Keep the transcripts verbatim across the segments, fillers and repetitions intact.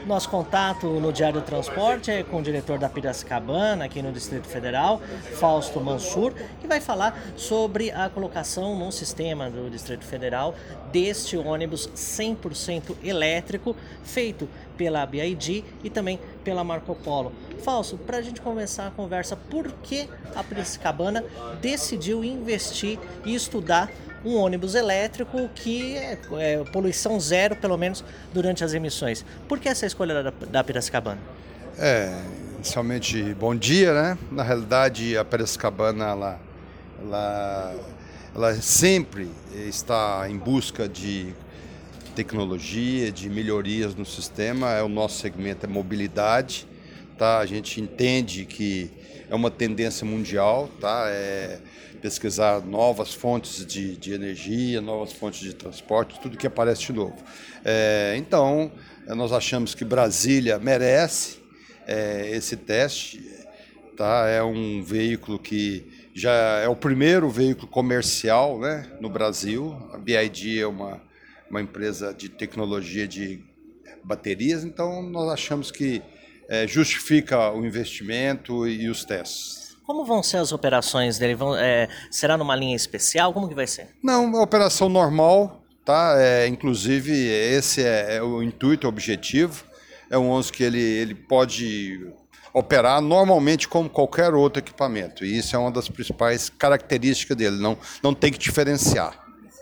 Nosso contato no Diário do Transporte é com o diretor da Piracicabana, aqui no Distrito Federal, Fausto Mansur, que vai falar sobre a colocação no sistema do Distrito Federal deste ônibus cem por cento elétrico, feito pela B I D e também pela Marco Polo. Fausto, para a gente começar a conversa, por que a Piracicabana decidiu investir e estudar um ônibus elétrico que é, é poluição zero, pelo menos durante as emissões? Por que essa escolha da, da Piracicabana? É, inicialmente, bom dia, né? Na realidade, a Piracicabana, ela, ela, ela sempre está em busca de tecnologia, de melhorias no sistema. É o nosso segmento é mobilidade, tá? A gente entende que é uma tendência mundial, tá? É pesquisar novas fontes de, de energia, novas fontes de transporte, tudo que aparece de novo. É, então, nós achamos que Brasília merece é, esse teste, tá? É um veículo que já é o primeiro veículo comercial, né, no Brasil. A B I D é uma, uma empresa de tecnologia de baterias, então nós achamos que é, justifica o investimento e os testes. Como vão ser as operações dele? Vão, é, será numa linha especial? Como que vai ser? Não, uma operação normal, tá? É, inclusive, esse é, é o intuito, o objetivo. É um ônibus que ele, ele pode operar normalmente como qualquer outro equipamento. E isso é uma das principais características dele, não, não tem que diferenciar.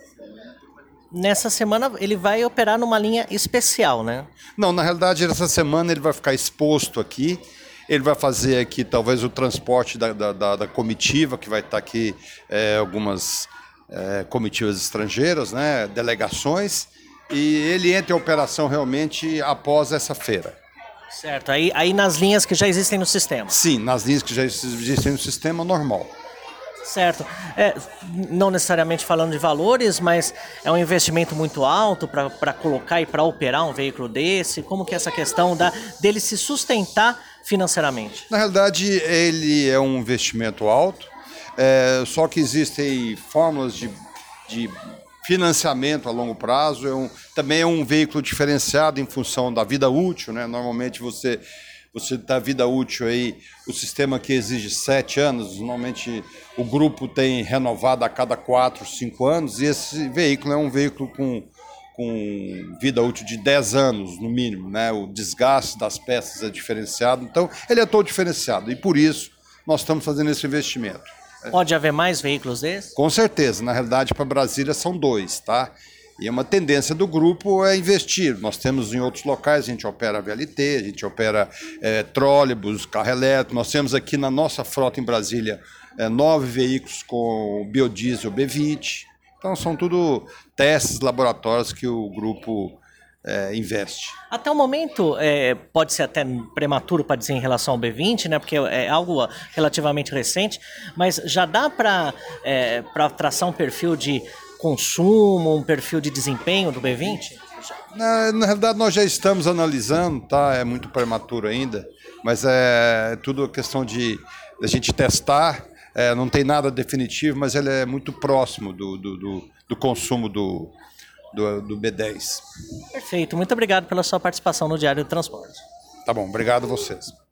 Nessa semana ele vai operar numa linha especial, né? Não, na realidade, essa semana ele vai ficar exposto aqui. Ele vai fazer aqui talvez o transporte da, da, da comitiva, que vai estar aqui é, algumas é, comitivas estrangeiras, né, delegações, e ele entra em operação realmente após essa feira. Certo, aí, aí nas linhas que já existem no sistema? Sim, nas linhas que já existem no sistema normal. Certo. É, não necessariamente falando de valores, mas é um investimento muito alto para colocar e para operar um veículo desse? Como que é essa questão da, dele se sustentar financeiramente? Na realidade, ele é um investimento alto, é, só que existem fórmulas de, de financiamento a longo prazo. É um, também é um veículo diferenciado em função da vida útil, né? Normalmente você... Você dá vida útil aí, o sistema que exige sete anos, normalmente o grupo tem renovado a cada quatro, cinco anos, e esse veículo é um veículo com, com vida útil de dez anos, no mínimo, né? O desgaste das peças é diferenciado, então ele é todo diferenciado, e por isso nós estamos fazendo esse investimento. Pode haver mais veículos desses? Com certeza, na realidade para Brasília são dois, tá? E uma tendência do grupo é investir. Nós temos em outros locais, a gente opera V L T, a gente opera é, trólebus, carro elétrico. Nós temos aqui na nossa frota em Brasília é, nove veículos com biodiesel B vinte. Então são tudo testes laboratórios que o grupo é, investe. Até o momento, é, pode ser até prematuro para dizer em relação ao B vinte, né, porque é algo relativamente recente, mas já dá para é, para traçar um perfil de consumo, um perfil de desempenho do B vinte? Na, na realidade, nós já estamos analisando, tá? É muito prematuro ainda, mas é tudo questão de a gente testar. É, não tem nada definitivo, mas ele é muito próximo do, do, do, do consumo do, do, do B dez. Perfeito. Muito obrigado pela sua participação no Diário do Transporte. Tá bom, obrigado a vocês.